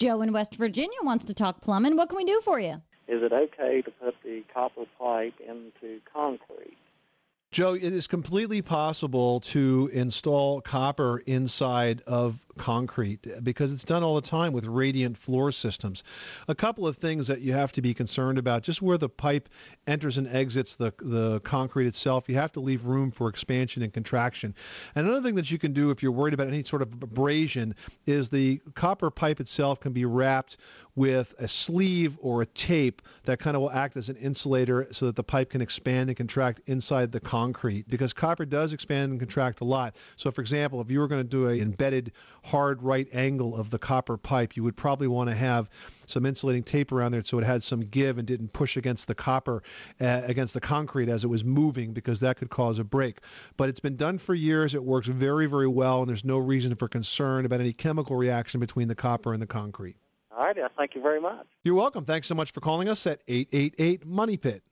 Joe in West Virginia wants to talk plumbing. What can we do for you? Is it okay to put the copper pipe into concrete? Joe, it is completely possible to install copper inside of concrete because it's done all the time with radiant floor systems. A couple of things that you have to be concerned about: just where the pipe enters and exits the concrete itself, you have to leave room for expansion and contraction. And another thing that you can do if you're worried about any sort of abrasion is the copper pipe itself can be wrapped with a sleeve or a tape that kind of will act as an insulator so that the pipe can expand and contract inside the concrete, because copper does expand and contract a lot. So for example, if you were going to do an embedded hard right angle of the copper pipe, you would probably want to have some insulating tape around there so it had some give and didn't push against the copper, against the concrete as it was moving, because that could cause a break. But it's been done for years. It works very, very well, and there's no reason for concern about any chemical reaction between the copper and the concrete. All right. Thank you very much. You're welcome. Thanks so much for calling us at 888-MONEY-PIT.